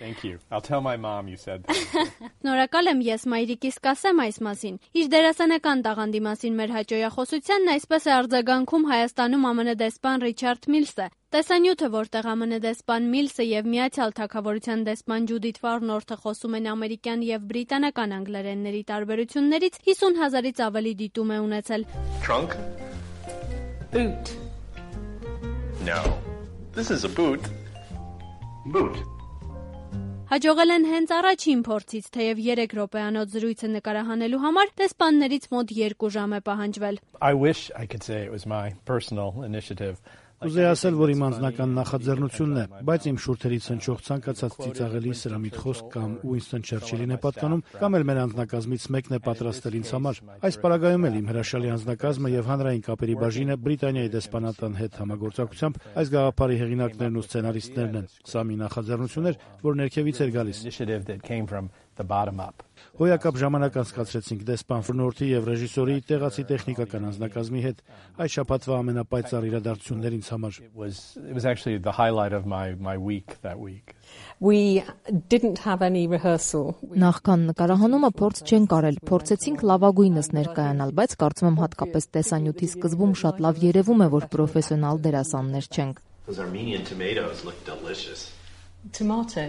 Thank you. I'll tell my mom you said that. Շնորհակալ եմ, ես մայրիկիս կասեմ այս մասին։ Իր դերասանական տաղանդի մասին մեր հաճոյախոսությանն այսպես է արձագանքում Հայաստանում ԱՄՆ դեսպան Ռիչարդ Միլսը։ Տեսանյութը, որտեղ ԱՄՆ դեսպան Միլսը եւ Միացյալ Թագավորության դեսպան Ջուդիթ Վարնորթը խոսում են ամերիկյան եւ բրիտանական անգլերենների տարբերություններից, 50,000-ից ավելի դիտում է ունեցել։ Trunk? Boot. No. This is a boot. Boot. Հաջողել են հենց առաջին փորձից, թեև 3 րոպեանոց զրույցը նկարահանելու համար դեսպաններից մոտ 2 ժամ է պահանջվել։ I wish I could say it was my personal initiative. Ուզեի ասել, որ իմ անձնական նախաձեռնությունն է, բայց իմ շուրթերից հնչող ցանկացած ծիծաղելի սրամիտ խոսք կամ Ուինստոն Չերչիլին է պատկանում, կամ էլ մեր անձնակազմից մեկն է պատրաստել ինձ համար։ Այս պարագայում էլ իմ հրաշալի անձնակազմը եւ հանրային կապերի բաժինը Բրիտանիայի դեսպանատան հետ համագործակցությամբ այս գաղափարի հեղինակներն ու սցենարիստներն են։ Սա մի նախաձեռնություն էր, որ ներքևից էր գալիս։ Initiative that came from the bottom up. Հոյակապ ժամանակ անցկացրեցինք դեսպան Վարնորթի եւ ռեժիսորի տեղացի տեխնիկական անձնակազմի հետ այս շաբաթվա ամենապայծառ իրադարձություններն ինձ համար։ It was actually the highlight of my week that week. We didn't have any rehearsal. Նախքան նկարահանումը փորձ չենք արել, փորձեցինք լավագույնս ներկայանալ, բայց կարծում եմ հատկապես տեսանյութի սկզբում շատ լավ երևում է, որ պրոֆեսիոնալ դերասաններ չենք։ Those Armenian tomatoes look delicious. Tomato.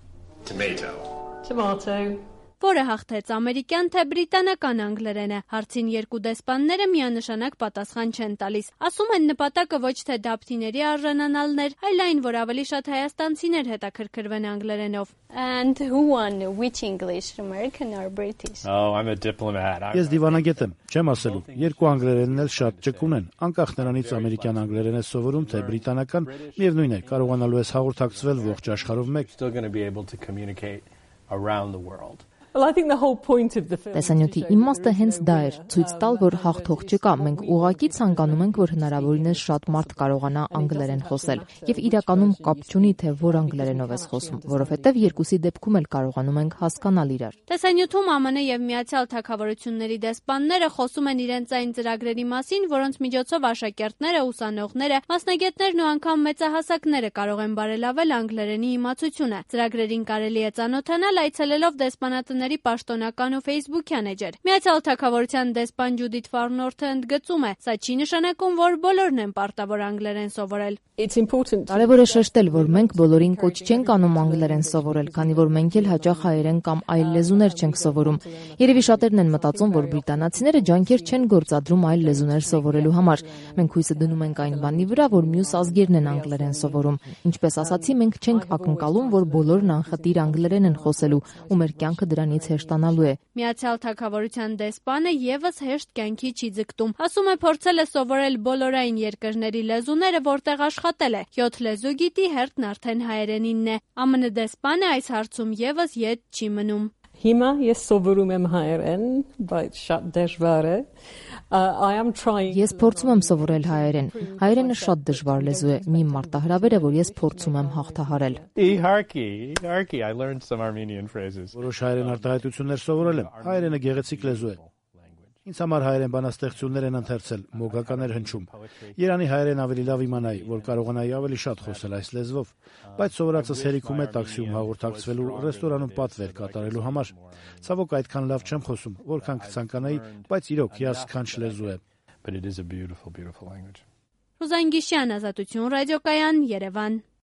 Tomato. Որը հաղթեց ամերիկյան թե բրիտանական անգլերենը, հարցին երկու դեսպանները միանշանակ պատասխան չեն տալիս։ Ասում են նպատակը ոչ թե դափնիների արժանանալն էր, այլ այն, որ ավելի շատ հայաստանցիներ հետաքրքրվեն անգլերենով։ And who won? Which English, American or British? Oh, I'm a diplomat. Ես դիվանագետ եմ, չեմ ասելու։ Երկու անգլերենն էլ շատ ճկուն են։ Անկախ նրանից ամերիկյան անգլերեն է սովորում թե բրիտանական, միևնույն է, կարողանալու ես հաղորդակցվել ողջ աշխարհով մեկ։ Still going to be able to communicate around the world. Well, I think the whole point of the film. Տեսանյութի իմաստը հենց դա էր, ցույց տալ, որ հաղթող չկա, մենք ուղղակի ցանկանում ենք, որ հնարավորինս շատ մարդ կարողանա անգլերեն խոսել, եւ իրականում կապ չունի, թե որ անգլերենով ես խոսում, որովհետեւ երկուսի դեպքում էլ կարողանում ենք հասկանալ իրար։ Տեսանյութում ԱՄՆ եւ Միացյալ Թագավորությունների դեսպանները խոսում են իրենց այն ծրագրերի մասին, որոնց միջոցով աշակերտները, ուսանողները, մասնագետներն ու անգամ մեծահասակները կարող են բարելավել անգլերենի իմացությունը։ Ծրագրերին կարելի է ծանոթանալ այցելելով դեսպանատների պաշտոնական ու Facebook-յան էջեր։ Միացյալ Թագավորության դեսպան Ջուդիթ Վարնորթը ընդգծում է, սա չի նշանակում, որ բոլորն են պարտավոր անգլերեն սովորել։ It's important. Կարևոր է շեշտել, որ մենք բոլորին կոչ չենք անում անգլերեն սովորել, քանի որ մենք էլ հաճախ հայերեն կամ այլ լեզուներ չենք սովորում։ Երևի շատերն են մտածում, որ բրիտանացիները ջանքեր չեն գործադրում այլ լեզուներ սովորելու համար։ Մենք հույսը դնում ենք այն բանի վրա, որ մյուս ազգերն են անգլերեն սովորում։ Ինչպես ասացի, մենք չենք ակնկալում, որ բոլորն անխտիր անգլերեն են խոսելու, ու մեր կյանքը դրանից հեշտանալու է։ Միացյալ Թագավորության դեսպանը եւս հեշտ կյանքի չի ձգտում։ Ասում է, փորձել է սովորել բոլորային երկրների լեզուները, որտեղ աշխատել է։ 7 լեզու գիտի, հերթն արդեն հայերենինն է։ ԱՄՆ դեսպանը այս հարցում եւս ետ չի մնում։ Հիմա ես սովորում եմ հայերեն, բայց շատ դժվար է։ I am trying. Ես փորձում եմ սովորել հայերեն։ Հայերենը շատ դժվար լեզու է։ Մի մարտահրավեր է, որ ես փորձում եմ հաղթահարել։ Harki, I learned some Armenian phrases. Որոշ հայերեն արտահայտություններ սովորել եմ։ Հայերենը գեղեցիկ լեզու է։ Ինձ համար հայերեն բանաստեղծություններ են ընթերցել, մոգական էր հնչում։ Երանի հայերեն ավելի լավ իմանայի, որ կարողանայի ավելի շատ խոսել այս լեզվով, բայց սովորածս հերիքում է տաքսիում հաղորդակցվելու, ռեստորանում պատվեր կատարելու համար։ Ցավոք այդքան լավ չեմ խոսում, որքան կցանկանայի, բայց իրոք հիասքանչ լեզու է։ But it is a beautiful, beautiful language. Ռուզան Գիշյան, Ազատություն ռադիոկայան, Երևան։